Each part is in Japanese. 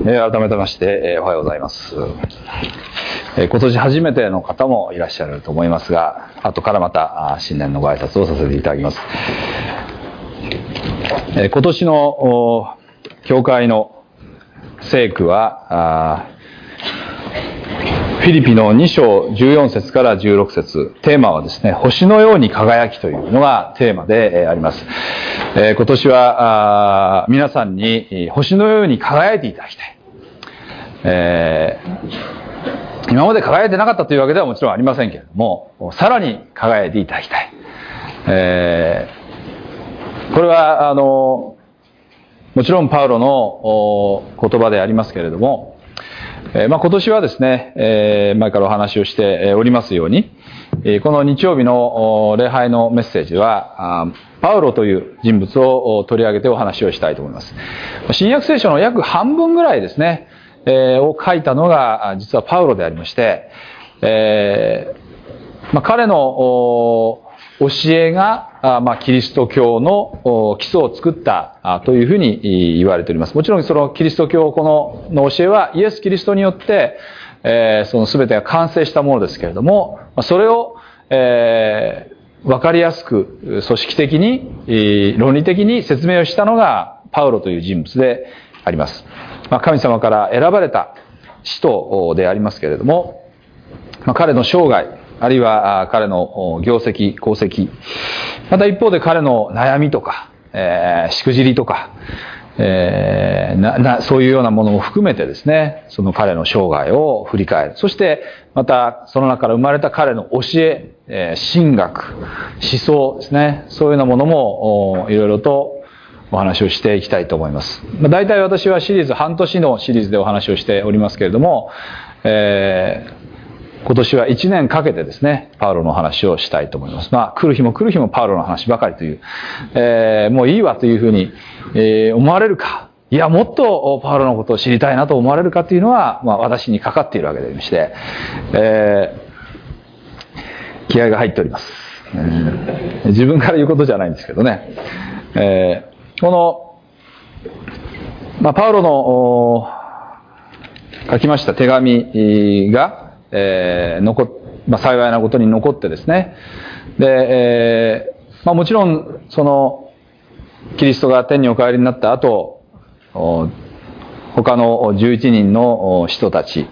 改めまして、おはようございます。今年初めての方もいらっしゃると思いますが、後からまた新年のご挨拶をさせていただきます。今年の教会の聖句はフィリピの2章14節から16節、テーマはですね、星のように輝きというのがテーマであります。今年は皆さんに星のように輝いていただきたい。今まで輝いてなかったというわけではもちろんありませんけれども、さらに輝いていただきたい。これはもちろんパウロの言葉でありますけれども、今年はですね、前からお話をしておりますように、この日曜日の礼拝のメッセージはパウロという人物を取り上げてお話をしたいと思います。新約聖書の約半分ぐらいですね、を書いたのが実はパウロでありまして、彼の教えが、キリスト教の基礎を作ったというふうに言われております。もちろんそのキリスト教の教えはイエス・キリストによって、その全てが完成したものですけれども、それを、分かりやすく組織的に論理的に説明をしたのがパウロという人物であります。神様から選ばれた使徒でありますけれども、彼の生涯あるいは彼の業績功績、また一方で彼の悩みとか、しくじりとか、そういうようなものも含めてですね、その彼の生涯を振り返る。そしてまたその中から生まれた彼の教え、神学、思想ですね、そういうようなものもいろいろとお話をしていきたいと思います。大体私は半年のシリーズでお話をしておりますけれども、今年は1年かけてですね、パウロの話をしたいと思います。来る日も来る日もパウロの話ばかりという、もういいわというふうに、思われるか、いやもっとパウロのことを知りたいなと思われるかというのは、私にかかっているわけでありまして、気合が入っております。自分から言うことじゃないんですけどね。この、パウロの書きました手紙が、幸いなことに残ってですね、で、もちろんそのキリストが天にお帰りになった後、他の11人の人たち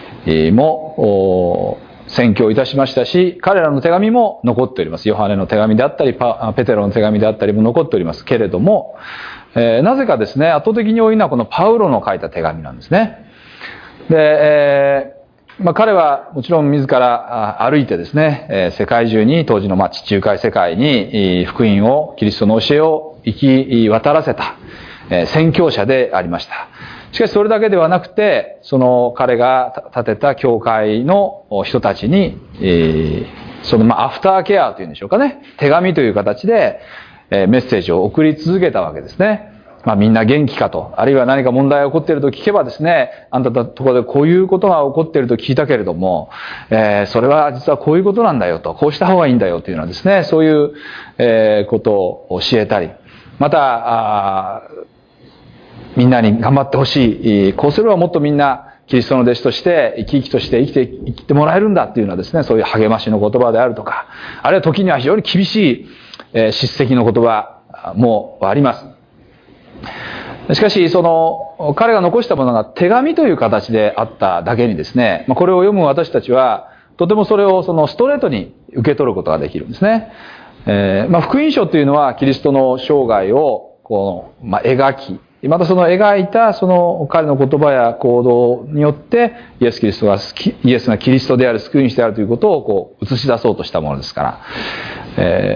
も宣教いたしましたし、彼らの手紙も残っております。ヨハネの手紙であったりペテロの手紙であったりも残っておりますけれども、なぜかですね、圧倒的に多いのはこのパウロの書いた手紙なんですね。で、彼はもちろん自ら歩いてですね、世界中に、当時の地中海世界に福音を、キリストの教えを行き渡らせた宣教者でありました。しかしそれだけではなくて、その彼が建てた教会の人たちに、そのアフターケアというんでしょうかね、手紙という形でメッセージを送り続けたわけですね。みんな元気かと、あるいは何か問題が起こっていると聞けばですね、あんたのところでこういうことが起こっていると聞いたけれども、それは実はこういうことなんだよと、こうした方がいいんだよというのはですね、そういうことを教えたり、またみんなに頑張ってほしい、こうすればもっとみんなキリストの弟子として生き生きとして生きてもらえるんだっていうのはですね、そういう励ましの言葉であるとか、あるいは時には非常に厳しい叱責の言葉もあります。しかしその彼が残したものが手紙という形であっただけにですね、これを読む私たちはとてもそれをそのストレートに受け取ることができるんですね。福音書というのはキリストの生涯を描き、またその描いたその彼の言葉や行動によってイエスがキリストである、救い主であるということを映し出そうとしたものですから、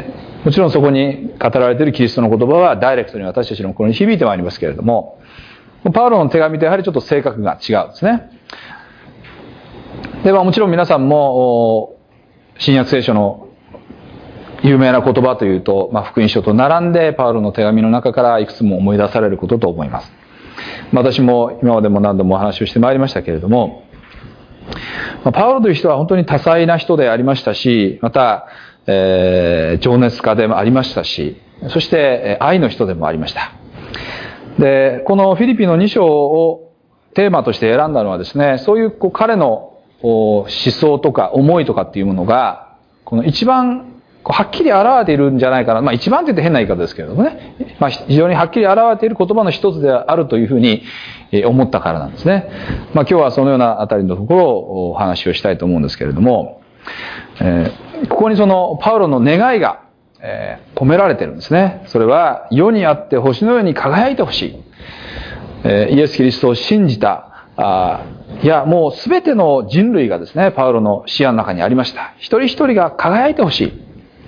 もちろんそこに語られているキリストの言葉はダイレクトに私たちの心に響いてまいりますけれども、パウロの手紙とやはりちょっと性格が違うんですね。ではもちろん皆さんも新約聖書の有名な言葉というと、福音書と並んでパウロの手紙の中からいくつも思い出されることと思います。私も今までも何度もお話をしてまいりましたけれども、パウロという人は本当に多彩な人でありましたし、また情熱家でもありましたし、そして愛の人でもありました。で、このフィリピの2章をテーマとして選んだのはですね、そういう彼の思想とか思いとかっていうものが、この一番はっきり表れているんじゃないかな。一番って言って変な言い方ですけれどもね。非常にはっきり表れている言葉の一つであるというふうに思ったからなんですね。今日はそのようなあたりのところをお話をしたいと思うんですけれども、ここにそのパウロの願いが込められているんですね。それは世にあって星のように輝いてほしい。イエス・キリストを信じた、いやもう全ての人類がですね、パウロの視野の中にありました。一人一人が輝いてほしい。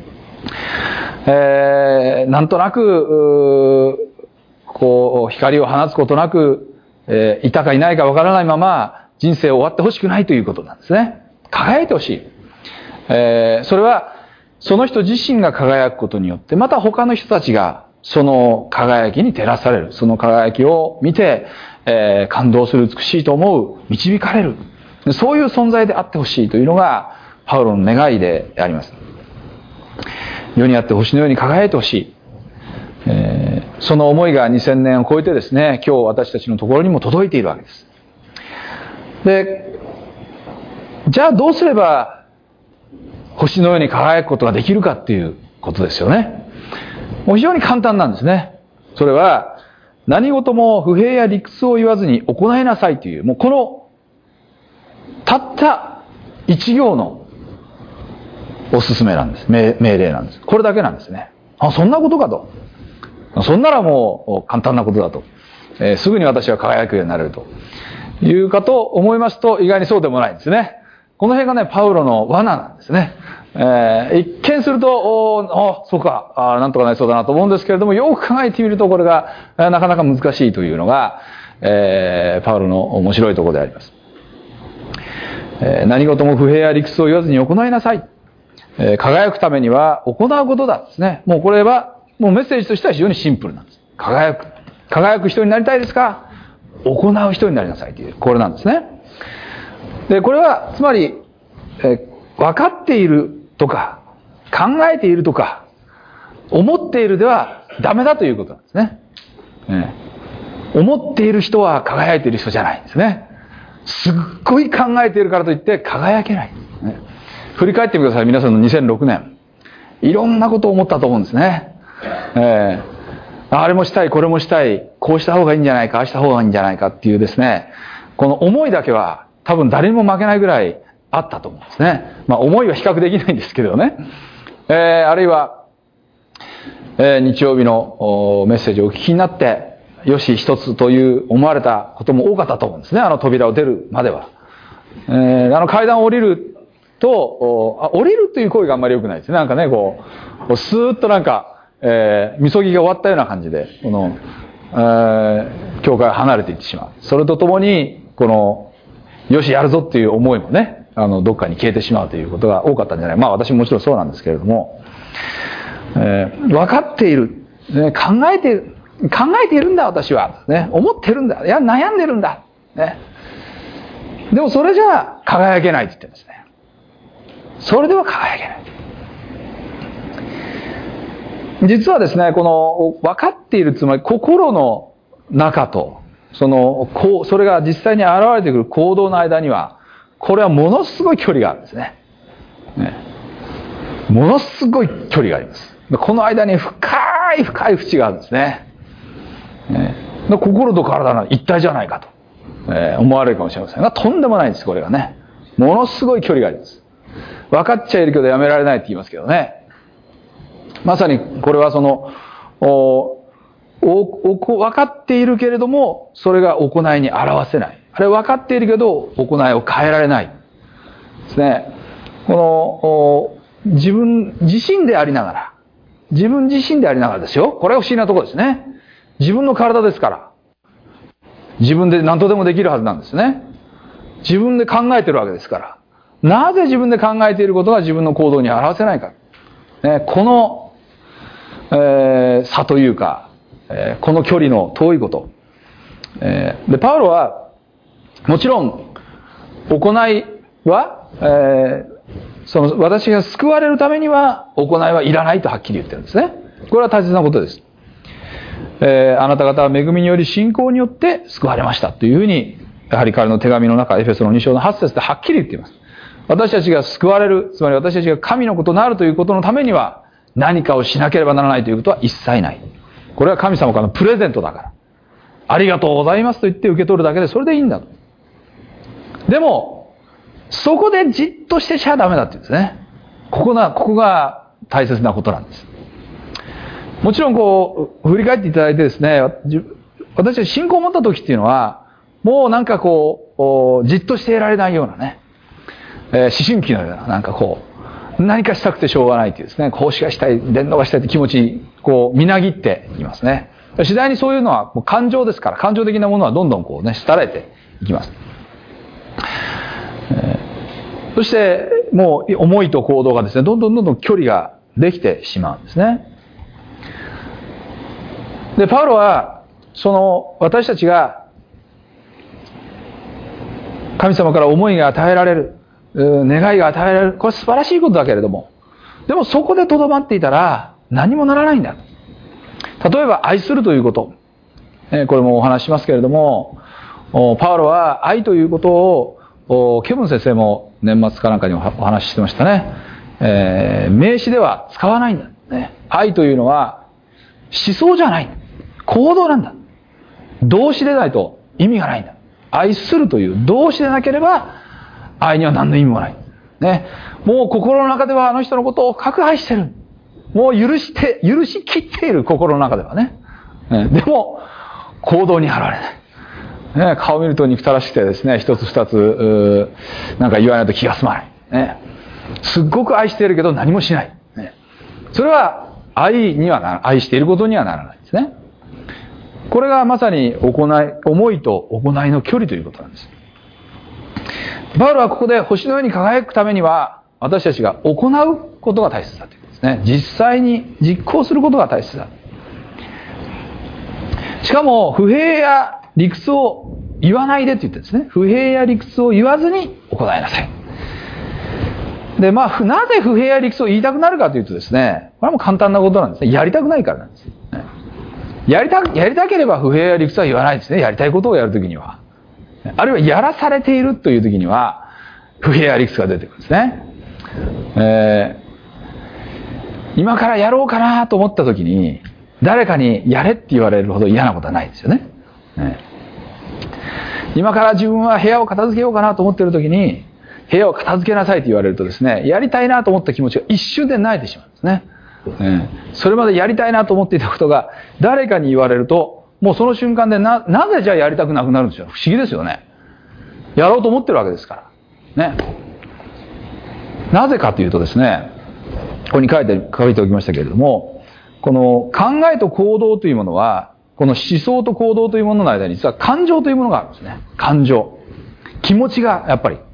なんとなく光を放つことなく、いたかいないかわからないまま人生を終わってほしくないということなんですね。輝いてほしい。それはその人自身が輝くことによって、また他の人たちがその輝きに照らされる。その輝きを見て、感動する、美しいと思う、導かれる。そういう存在であってほしいというのがパウロの願いであります。世にあって星のように輝いてほしい。その思いが2000年を超えてですね、今日私たちのところにも届いているわけです。で、じゃあどうすれば星のように輝くことができるかっていうことですよね。もう非常に簡単なんですね。それは何事も不平や理屈を言わずに行いなさいという、もうこのたった一行のおすすめなんです。命令なんです。これだけなんですね。そんなことかと。そんならもう簡単なことだと。すぐに私は輝くようになれるというかと思いますと、意外にそうでもないんですね。この辺がね、パウロの罠なんですね。一見すると、そうか、なんとかなりそうだなと思うんですけれども、よく考えてみるとこれがなかなか難しいというのが、パウロの面白いところであります。何事も不平や理屈を言わずに行いなさい。輝くためには行うことだですね。もうこれはもうメッセージとしては非常にシンプルなんです。輝く人になりたいですか？行う人になりなさいという、これなんですね。で、これはつまり、分かっているとか考えているとか思っているではダメだということなんですね。思っている人は輝いている人じゃないんですね。すっごい考えているからといって輝けないんですね。振り返ってみてください。皆さんの2006年。いろんなことを思ったと思うんですね。あれもしたい、これもしたい、こうした方がいいんじゃないか、ああした方がいいんじゃないかっていうですね、この思いだけは多分誰にも負けないぐらいあったと思うんですね。思いは比較できないんですけどね。あるいは、日曜日のメッセージをお聞きになって、よし一つという思われたことも多かったと思うんですね。あの扉を出るまでは。階段を降りると、降りるという行為があんまり良くないですね。なんかね、スーッとなんか、みそぎが終わったような感じで、教会を離れていってしまう。それとともに、よしやるぞっていう思いもね、どっかに消えてしまうということが多かったんじゃない。私ももちろんそうなんですけれども、分かっている、ね、考えているんだ私は、ね、思ってるんだ、いや悩んでるんだ、ね、でもそれじゃ輝けないって言ってるんですね。それでは輝けない。実はですね、この分かっている、つまり心の中とそれが実際に現れてくる行動の間には、これはものすごい距離があるんですね。ものすごい距離があります。この間に深い淵があるんですね。心と体の一体じゃないかと、思われるかもしれませんが、とんでもないんです。これがね、ものすごい距離があります。分かっちゃいるけどやめられないって言いますけどね。まさにこれは分かっているけれどもそれが行いに表せない。あれ分かっているけど行いを変えられないですね。自分自身でありながらですよ。これは不思議なところですね。自分の体ですから自分で何とでもできるはずなんですね。自分で考えてるわけですから、なぜ自分で考えていることが自分の行動に表せないか、この、差というか、この距離の遠いこと、でパウロはもちろん行いは、私が救われるためには行いはいらないとはっきり言ってるんですね。これは大切なことです。あなた方は恵みにより信仰によって救われましたというふうにやはり彼の手紙の中、エフェソの2章の8節ではっきり言っています。私たちが救われる、つまり私たちが神の子となるということのためには、何かをしなければならないということは一切ない。これは神様からのプレゼントだから。ありがとうございますと言って受け取るだけでそれでいいんだと。でも、そこでじっとしてちゃダメだって言うんですね。ここが大切なことなんです。もちろん振り返っていただいてですね、私たち信仰を持った時っていうのは、もうなんかじっとしていられないようなね、思春期のような、何かしたくてしょうがないっていうですね、奉仕がしたい、伝道がしたいって気持ちに、みなぎっていきますね。次第にそういうのはもう感情ですから、感情的なものはどんどん廃れていきます。そして、もう思いと行動がですね、どんどん距離ができてしまうんですね。で、パウロは、私たちが、神様から思いが与えられる、願いが与えられる、これ素晴らしいことだけれども、でもそこで留まっていたら何もならないんだ。例えば愛するということ、これもお話しますけれども、パウロは愛ということをケブン先生も年末かなんかにお話ししてましたね。名詞では使わないんだ、ね。愛というのは思想じゃない、行動なんだ。動詞でないと意味がないんだ。愛するという動詞でなければ愛には何の意味もない、ね。もう心の中ではあの人のことを核愛してる。もう許しきっている、心の中ではね。でも行動に現れない、ね。顔見ると憎たらしくてですね、一つ二つなんか言わないと気が済まない、ね。すっごく愛しているけど何もしない、ね。それは愛していることにはならないですね。これがまさに思いと行いの距離ということなんです。パウロはここで星のように輝くためには、私たちが行うことが大切だということですね。実際に実行することが大切だ。しかも不平や理屈を言わないでと言ってですね、不平や理屈を言わずに行いなさい。で、なぜ不平や理屈を言いたくなるかというとですね、これはもう簡単なことなんですね。やりたくないからなんです。やりたければ不平や理屈は言わないですね。やりたいことをやるときには。あるいはやらされているというときには、不平や理屈が出てくるんですね。今からやろうかなと思ったときに、誰かにやれって言われるほど嫌なことはないですよね。今から自分は部屋を片付けようかなと思っているときに、部屋を片付けなさいと言われるとですね、やりたいなと思った気持ちが一瞬で萎えてしまうんですね。それまでやりたいなと思っていたことが誰かに言われると、もうその瞬間でなぜじゃあやりたくなくなるんですよ。不思議ですよね。やろうと思ってるわけですからね。なぜかというとですね、ここに書いておきましたけれども、この考えと行動というものは、この思想と行動というものの間に実は感情というものがあるんですね。感情、気持ちがやっぱり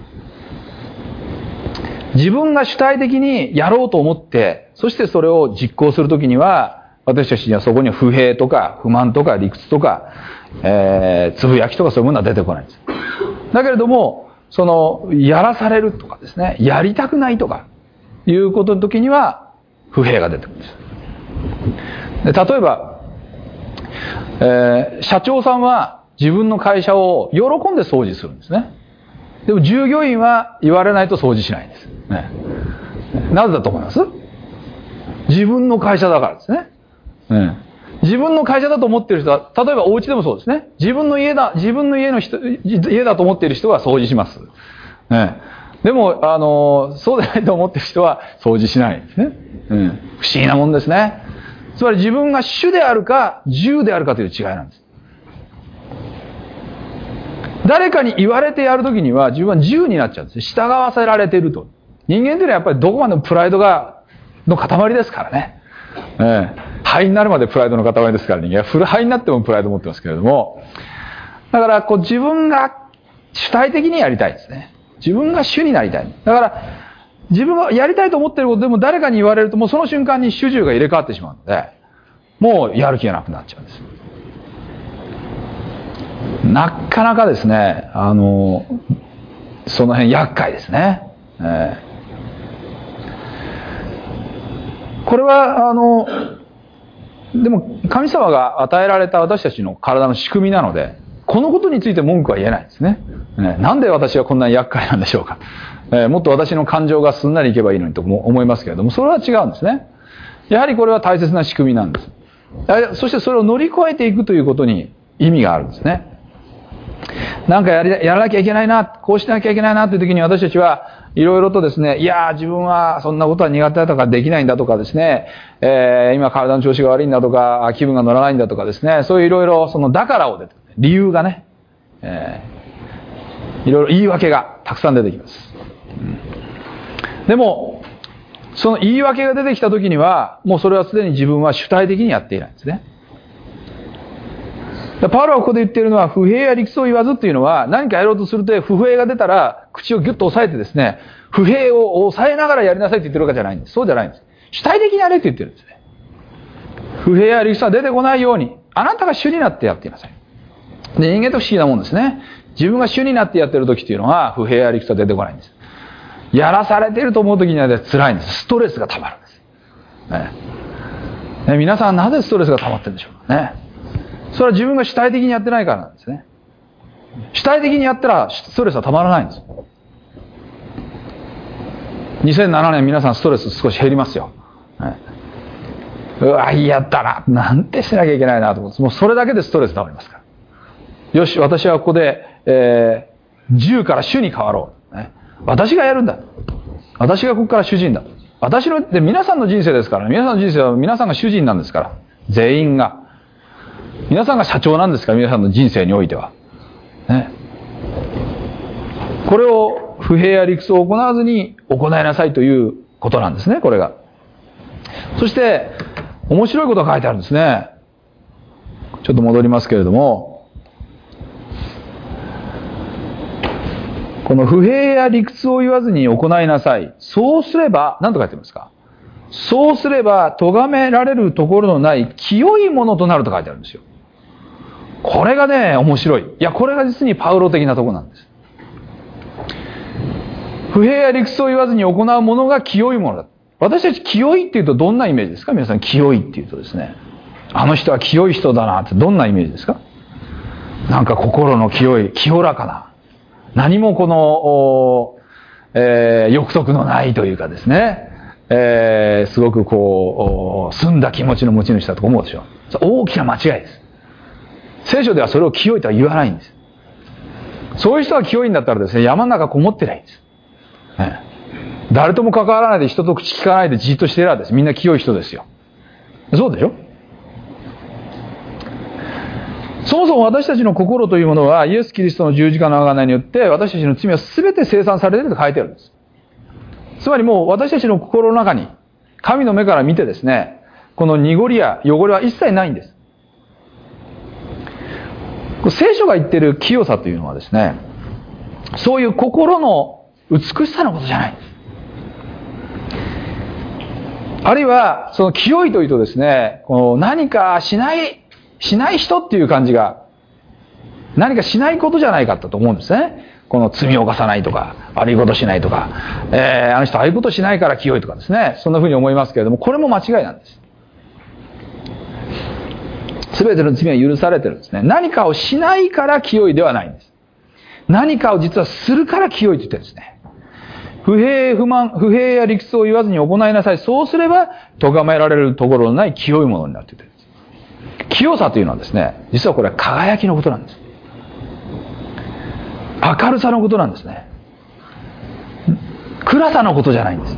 自分が主体的にやろうと思って、そしてそれを実行するときには、私たちにはそこには不平とか不満とか理屈とか、つぶやきとかそういうものは出てこないんです。だけれども、やらされるとかですね、やりたくないとかいうことの時には不平が出てくるんです。で、例えば、社長さんは自分の会社を喜んで掃除するんですね。でも従業員は言われないと掃除しないんです、ね。なぜだと思います？自分の会社だからですね。自分の会社だと思っている人は、例えばお家でもそうですね。自分の家だと思っている人は掃除します。でもそうでないと思っている人は掃除しないんですね。不思議なもんですね。つまり自分が主であるか従であるかという違いなんです。誰かに言われてやるときには自分は従になっちゃうんです。従わせられていると。人間というのはやっぱりどこまでもプライドの塊ですからね。灰になるまでプライドの塊ですから人間は灰になってもプライド持ってますけれども、だから自分が主体的にやりたいですね。自分が主になりたい。だから自分がやりたいと思っていることでも誰かに言われるともうその瞬間に主従が入れ替わってしまうので、もうやる気がなくなっちゃうんです。なかなかですね、その辺厄介ですね。これはでも神様が与えられた私たちの体の仕組みなので、 このことについて文句は言えないんですね。なんで私はこんなに厄介なんでしょうか。もっと私の感情がすんなりいけばいいのにと思いますけれども、それは違うんですね。やはりこれは大切な仕組みなんです。そしてそれを乗り越えていくということに意味があるんですね。なんかやらなきゃいけないな、こうしなきゃいけないなという時に私たちはいろいろとですね、いや自分はそんなことは苦手だとかできないんだとかですね、今体の調子が悪いんだとか気分が乗らないんだとかですね、そういういろいろそのだからを出て理由がね、いろいろ言い訳がたくさん出てきます。でもその言い訳が出てきた時にはもうそれはすでに自分は主体的にやっていないんですね。パウロはここで言っているのは不平や理屈を言わずっていうのは、何かやろうとすると不平が出たら口をギュッと押さえてですね、不平を抑えながらやりなさいって言ってるわけじゃないんです。そうじゃないんです。主体的にやれって言ってるんですね。不平や理屈は出てこないようにあなたが主になってやっていなさい。で、人間って不思議なもんですね。自分が主になってやってる時っていうのは不平や理屈は出てこないんです。やらされていると思う時には辛いんです。ストレスが溜まるんです、皆さんなぜストレスが溜まってるんでしょうかね。それは自分が主体的にやってないからなんですね。主体的にやったらストレスはたまらないんです。2007年皆さんストレス少し減りますよ、うわ嫌だな、なんてしなきゃいけないなと思って、もうそれだけでストレスたまりますから。よし、私はここで、10から主に変わろう、私がやるんだ、私がここから主人だ、私ので皆さんの人生ですから、皆さんの人生は皆さんが主人なんですから、全員が皆さんが社長なんですから、皆さんの人生においては、これを不平や理屈を行わずに行いなさいということなんですね、これが。そして面白いことが書いてあるんですね。ちょっと戻りますけれども、この不平や理屈を言わずに行いなさい、そうすれば、何と書いてますか。そうすれば咎められるところのない清いものとなると書いてあるんですよ。これがね、面白い。いや、これが実にパウロ的なところなんです。不平や理屈を言わずに行うものが清いものだ。私たち清いっていうとどんなイメージですか。皆さん、清いっていうとですね、あの人は清い人だなってどんなイメージですか。なんか心の清い、清らかな、何もこの、欲得のないというかですね、すごくこう澄んだ気持ちの持ち主だと思うでしょ。大きな間違いです。聖書ではそれを清いとは言わないんです。そういう人が清いんだったらですね、山の中こもってないんです、誰とも関わらないで、人と口聞かないでじっとしているわけです。みんな清い人ですよ。そうでしょ。そもそも私たちの心というものはイエス・キリストの十字架の贖いによって私たちの罪は全て清算されていると書いてあるんです。つまりもう私たちの心の中に神の目から見てですね、この濁りや汚れは一切ないんです。聖書が言っている清さというのはですね、そういう心の美しさのことじゃないんです。あるいはその清いというとですね、この何かしない人っていう感じが、何かしないことじゃないかと思うんですね。この罪を犯さないとか悪いことしないとか、あの人ああいうことしないから清いとかですね、そんな風に思いますけれども、これも間違いなんです。全ての罪は許されてるんですね。何かをしないから清いではないんです。何かを実はするから清いと言ってるんですね。不平や理屈を言わずに行いなさい。そうすれば咎められるところのない清いものになると言ってるんです。清さというのはですね、実はこれは輝きのことなんです。明るさのことなんですね。暗さのことじゃないんです。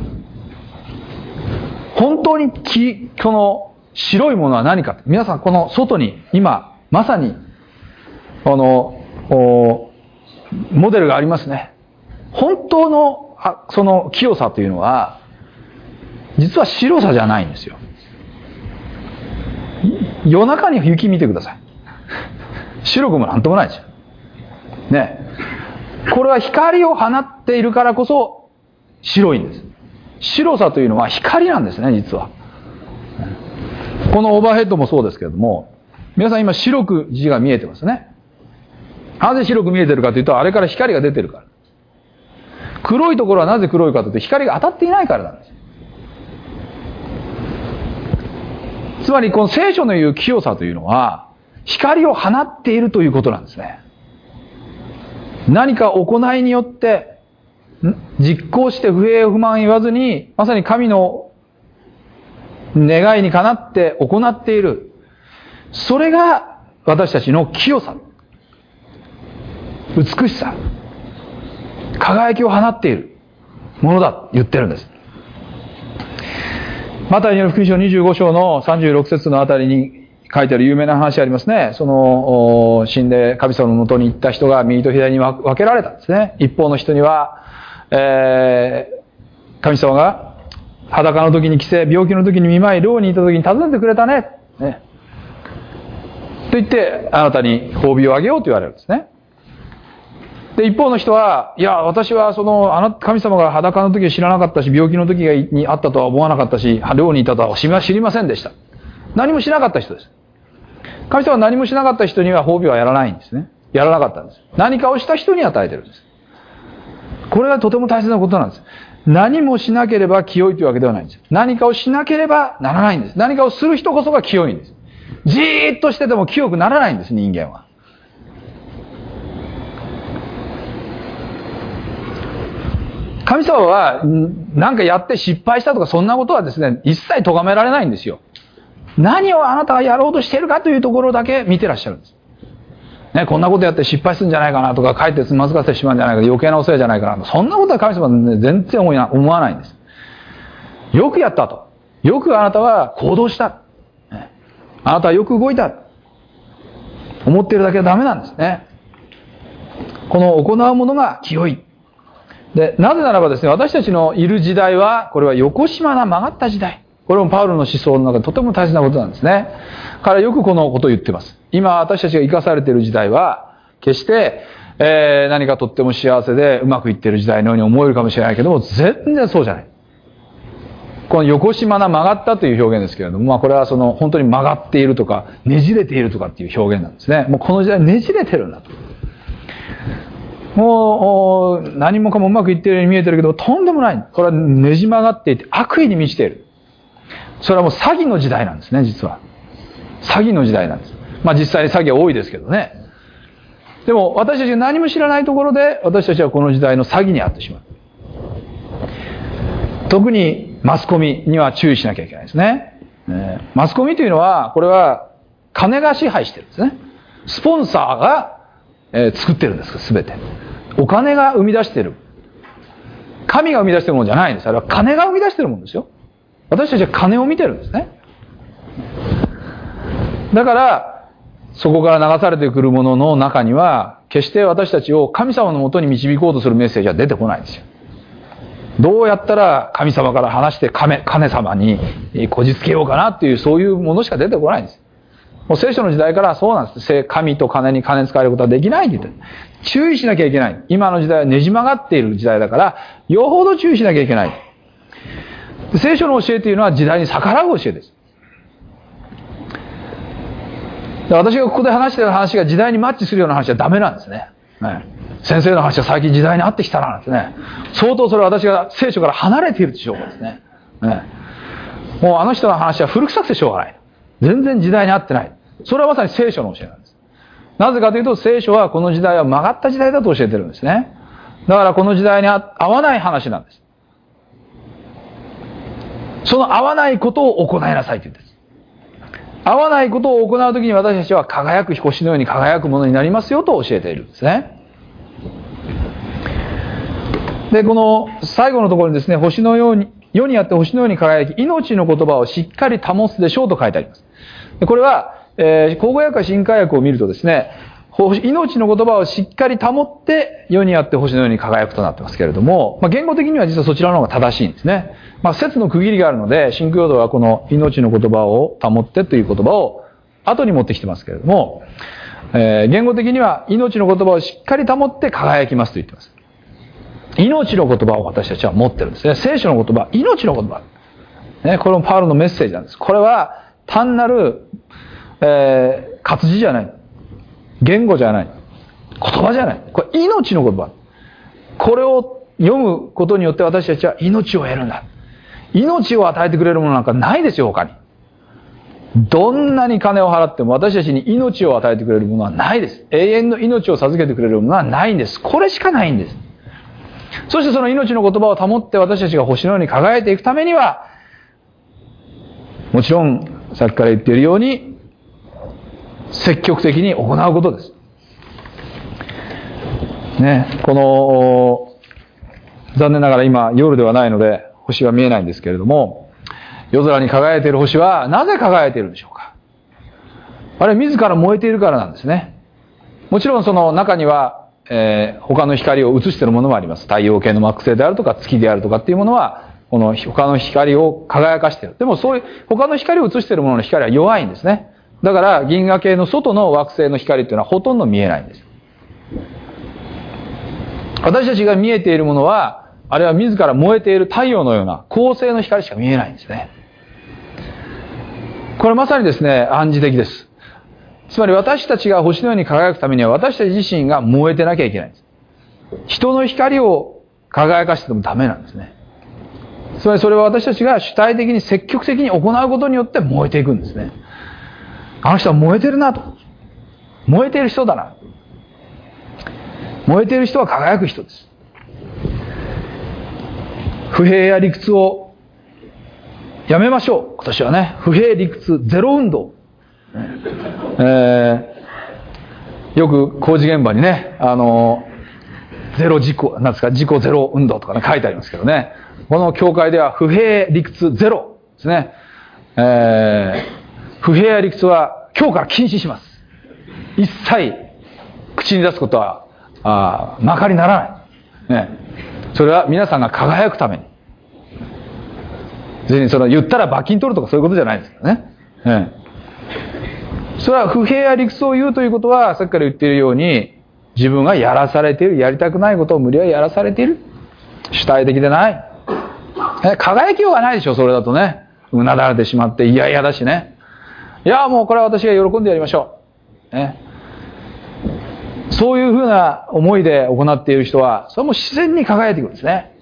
本当にこの白いものは何か。皆さんこの外に今まさにモデルがありますね。本当のその清さというのは実は白さじゃないんですよ。夜中に雪見てください。白くもなんともないですよね。これは光を放っているからこそ白いんです。白さというのは光なんですね、実は。このオーバーヘッドもそうですけれども、皆さん今白く字が見えてますね。なぜ白く見えてるかというと、あれから光が出てるから。黒いところはなぜ黒いかというと、光が当たっていないからなんです。つまりこの聖書の言う清さというのは光を放っているということなんですね。 何か行いによって実行して不平不満言わずに、まさに神の願いにかなって行っている。それが私たちの清さ、美しさ、輝きを放っているものだと言ってるんです。マタイによる福音書25章の36節のあたりに書いてある有名な話ありますね。その死んで神様のもとに行った人が右と左に分けられたんですね。一方の人には、神様が裸の時に着せ、病気の時に見舞い、牢にいた時に訪ねてくれたね。と言って、あなたに褒美をあげようと言われるんですね。で、一方の人は、いや、私は神様が裸の時を知らなかったし、病気の時にあったとは思わなかったし、寮にいたとは知りませんでした。何もしなかった人です。神様は何もしなかった人には褒美はやらないんですね。やらなかったんです。何かをした人に与えてるんです。これがとても大切なことなんです。何もしなければ清いというわけではないんです。何かをしなければならないんです。何かをする人こそが清いんです。じーっとしてても清くならないんです、人間は。神様は何かやって失敗したとかそんなことはですね、一切咎められないんですよ。何をあなたがやろうとしているかというところだけ見てらっしゃるんです。ね、こんなことやって失敗するんじゃないかなとか、かえってつまずかせてしまうんじゃないか、余計なお世話じゃないかな、そんなことは神様は、ね、全然思わないんです。よくやったと。よくあなたは行動した。あなたはよく動いた。思っているだけはダメなんですね。この行うものが清い。で、なぜならばですね、私たちのいる時代は、これは横島な曲がった時代。これもパウロの思想の中でとても大切なことなんですね。彼はよくこのことを言っています。今私たちが生かされている時代は、決して、何かとっても幸せでうまくいっている時代のように思えるかもしれないけども、全然そうじゃない。この横島な曲がったという表現ですけれども、これは本当に曲がっているとか、ねじれているとかっていう表現なんですね。もうこの時代ねじれてるんだと。もう何もかもうまくいっているように見えてるけど、とんでもない。これはねじ曲がっていて悪意に満ちている。それはもう詐欺の時代なんですね、実は。詐欺の時代なんです。実際に詐欺は多いですけどね。でも私たちが何も知らないところで、私たちはこの時代の詐欺に遭ってしまう。特にマスコミには注意しなきゃいけないですね。マスコミというのは、これは金が支配してるんですね。スポンサーが、作ってるんです、すべて。お金が生み出してる。神が生み出してるものじゃないんです。あれは金が生み出してるものですよ。私たちは金を見てるんですね。だから、そこから流されてくるものの中には、決して私たちを神様のもとに導こうとするメッセージは出てこないんですよ。どうやったら神様から離して金様にこじつけようかなっていう、そういうものしか出てこないんです。もう聖書の時代からそうなんです。神と金に金使えることはできないって言って。注意しなきゃいけない。今の時代はねじ曲がっている時代だから、よほど注意しなきゃいけない。聖書の教えというのは時代に逆らう教えです。私がここで話している話が時代にマッチするような話はダメなんですね。先生の話は最近時代に合ってきたなんですね。相当それは私が聖書から離れている証拠ですね。もうあの人の話は古臭くてしょうがない。全然時代に合ってない。それはまさに聖書の教えなんです。なぜかというと、聖書はこの時代は曲がった時代だと教えてるんですね。だからこの時代に合わない話なんです。その合わないことを行いなさいと言うんです。合わないことを行うときに私たちは輝く星のように輝くものになりますよと教えているんですね。で、この最後のところにですね、星のように、世にあって星のように輝き、命の言葉をしっかり保つでしょうと書いてあります。でこれは、口語訳か新海訳を見るとですね、命の言葉をしっかり保って世にあって星のように輝くとなってますけれども、言語的には実はそちらの方が正しいんですね。説の区切りがあるので、新教徒はこの命の言葉を保ってという言葉を後に持ってきてますけれども、言語的には命の言葉をしっかり保って輝きますと言ってます。命の言葉を私たちは持ってるんですね。聖書の言葉、命の言葉。これもパウロのメッセージなんです。これは単なる、活字じゃない。言語じゃない。言葉じゃない。これ命の言葉。これを読むことによって私たちは命を得るんだ。命を与えてくれるものなんかないですよ、他に。 どんなに金を払っても私たちに命を与えてくれるものはないです。永遠の命を授けてくれるものはないんです。これしかないんです。そしてその命の言葉を保って私たちが星のように輝いていくためには、もちろんさっきから言っているように積極的に行うことです。ね、この残念ながら今夜ではないので星は見えないんですけれども、夜空に輝いている星はなぜ輝いているんでしょうか。あれ自ら燃えているからなんですね。もちろんその中には、他の光を映しているものもあります。太陽系の惑星であるとか月であるとかっていうものはこの他の光を輝かしている。でもそういう他の光を映しているものの光は弱いんですね。だから銀河系の外の惑星の光っていうのはほとんど見えないんです。私たちが見えているものは、あれは自ら燃えている太陽のような恒星の光しか見えないんですね。これまさにですね、暗示的です。つまり私たちが星のように輝くためには私たち自身が燃えてなきゃいけないんです。人の光を輝かしてもダメなんですね。つまりそれは私たちが主体的に積極的に行うことによって燃えていくんですね。あの人は燃えてるなと。燃えている人だな。燃えている人は輝く人です。不平や理屈をやめましょう。今年はね、不平理屈ゼロ運動。よく工事現場にね、ゼロ事故、なんですか、事故ゼロ運動とかね、書いてありますけどね。この教会では不平理屈ゼロですね。不平や理屈は今日から禁止します。一切口に出すことはまかりならない。ね、それは皆さんが輝くために。別にその言ったら罰金取るとかそういうことじゃないですからね。それは不平や理屈を言うということは、さっきから言っているように、自分がやらされている、やりたくないことを無理やりやらされている。主体的でない。輝きようがないでしょ、それだとね。うなだれてしまって嫌々だしね。いや、もうこれは私が喜んでやりましょう。ね、そういうふうな思いで行っている人は、それも自然に輝いていくんですね。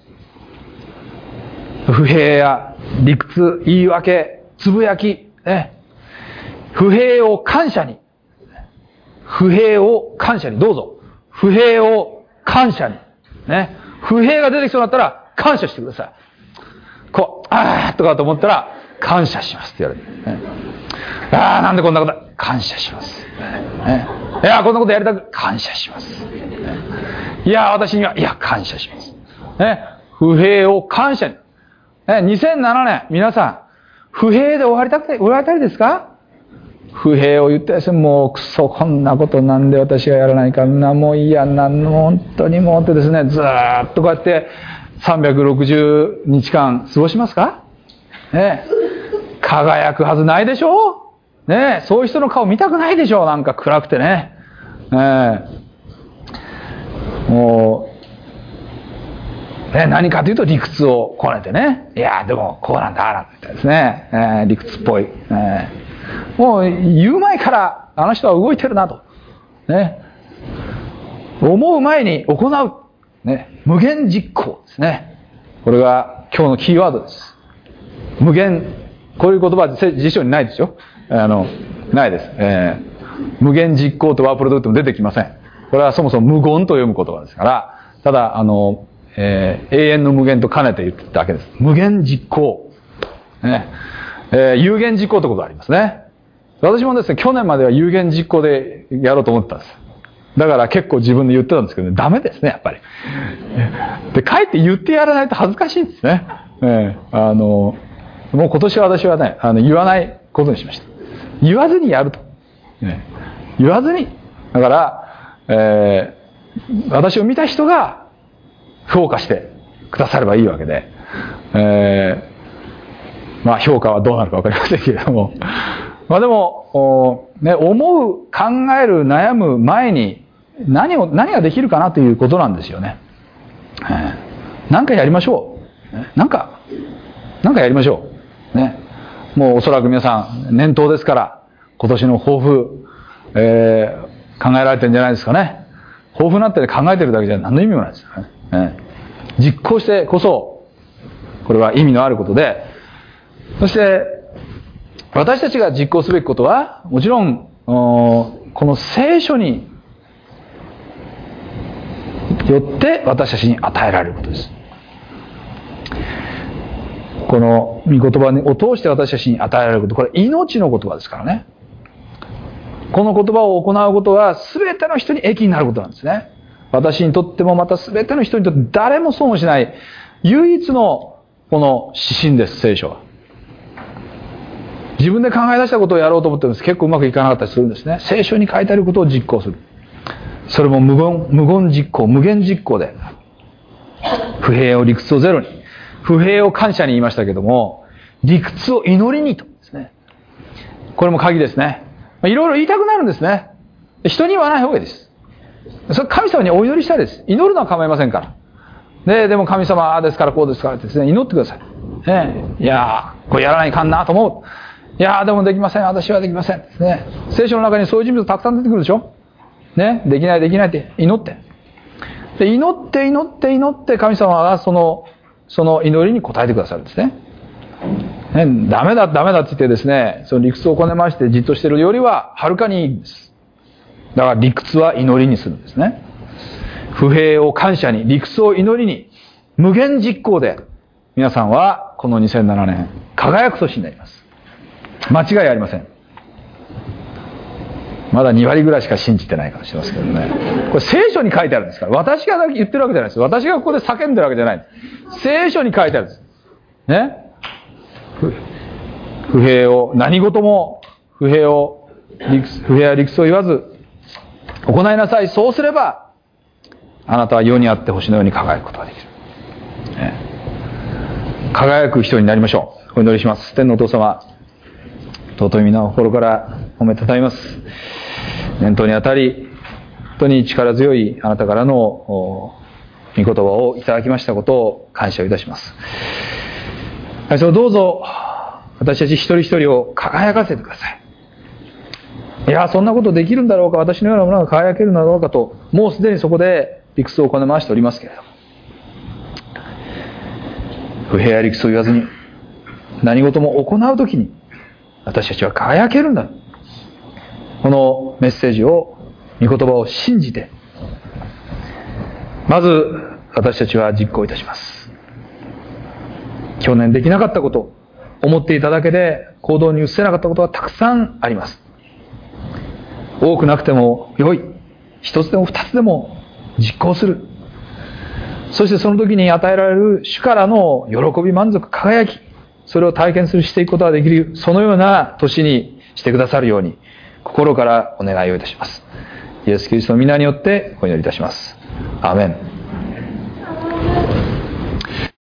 不平や理屈、言い訳、つぶやき、ね、不平を感謝に。不平を感謝に。どうぞ。不平を感謝に。ね。不平が出てきそうになったら感謝してください。こう、あーとかと思ったら感謝しますって言われる。ね、あーなんでこんなこと感謝します。ね、いやこんなことやりたく感謝します。ね、いや私にはいや感謝します。ね、不平を感謝に。ね、2007年皆さん不平で終わりたいですか？不平を言ってですね、もうクソこんなことなんで私がやらないかな、もう嫌なの本当にもうってですね、ずーっとこうやって360日間過ごしますか？ね、輝くはずないでしょう？ね、そういう人の顔見たくないでしょう？なんか暗くてね。もうね、何かというと理屈をこねてね、いやでもこうなんだああなんだみたいですね、理屈っぽい。もう言う前からあの人は動いてるなと、ね、思う前に行う、ね、無限実行ですね。これが今日のキーワードです。無限、こういう言葉は辞書にないですよ。ないです。無限実行とワープロで打っても出てきません。これはそもそも無言と読む言葉ですから、ただ永遠の無限と兼ねて言ってただけです。無限実行、ね、有限実行ということがありますね。私もですね、去年までは有限実行でやろうと思ってたんです。だから結構自分で言ってたんですけどね、ダメですね、やっぱり。で、かえって言ってやらないと恥ずかしいんですね。もう今年は私はね、言わないことにしました。言わずにやると。ね、言わずに。だから、私を見た人が評価してくださればいいわけで、まあ評価はどうなるか分かりませんけれども、まあでも、ね、思う、考える、悩む前に何ができるかなということなんですよね。何かやりましょう。何かやりましょう。ね、もうおそらく皆さん年頭ですから今年の抱負、考えられてるんじゃないですかね。抱負になって考えてるだけじゃ何の意味もないですよね。実行してこそこれは意味のあることで、そして私たちが実行すべきことは、もちろんこの聖書によって私たちに与えられることです。この御言葉を通して私たちに与えられること、これ命の言葉ですからね。この言葉を行うことは全ての人に益になることなんですね。私にとってもまた全ての人にとって誰も損をしない唯一のこの指針です、聖書は。自分で考え出したことをやろうと思っても結構うまくいかなかったりするんですね。聖書に書いてあることを実行する。それも無言実行、無限実行で。不平を理屈をゼロに。不平を感謝に言いましたけども、理屈を祈りにとですね。これも鍵ですね。いろいろ言いたくなるんですね。人に言わない方がいいです。それ神様にお祈りしたいです。祈るのは構いませんから。でも神様、ああですからこうですからってですね、祈ってください。いやこれやらないかんなと思う。いやでもできません。私はできません。ですね。聖書の中にそういう人物たくさん出てくるでしょ。ね、できないできないって祈って。で、祈って神様がその祈りに応えてくださるんですね。ダメだって言ってですね、その理屈をこね回してじっとしているよりははるかにいいんです。だから理屈は祈りにするんですね。不平を感謝に、理屈を祈りに、無限実行で皆さんはこの2007年輝く年になります。間違いありません。まだ2割ぐらいしか信じてないかもしれませんけどね。これ聖書に書いてあるんですから。私が言ってるわけじゃないです。私がここで叫んでるわけじゃない。聖書に書いてあるんです。ね。不平を、何事も不平や理屈を言わず行いなさい。そうすればあなたは世にあって星のように輝くことができる。輝く人になりましょう。お祈りします。天のお父様、尊い皆を心から褒めたたえます。念頭にあたり、本当に力強いあなたからの御言葉をいただきましたことを感謝いたします。どうぞ私たち一人一人を輝かせてください。いや、そんなことできるんだろうか、私のようなものが輝けるんだろうかと、もうすでにそこで理屈をこね回しておりますけれども、不平や理屈を言わずに何事も行うときに私たちは輝けるんだ。このメッセージを、御言葉を信じて、まず私たちは実行いたします。去年できなかったこと、思っていただけで行動に移せなかったことはたくさんあります。多くなくても良い。一つでも二つでも実行する。そしてその時に与えられる主からの喜び、満足、輝き、それを体験していくことができる、そのような年にしてくださるように心からお願いをいたします。イエス・キリストの皆によってお祈りいたします。アーメン。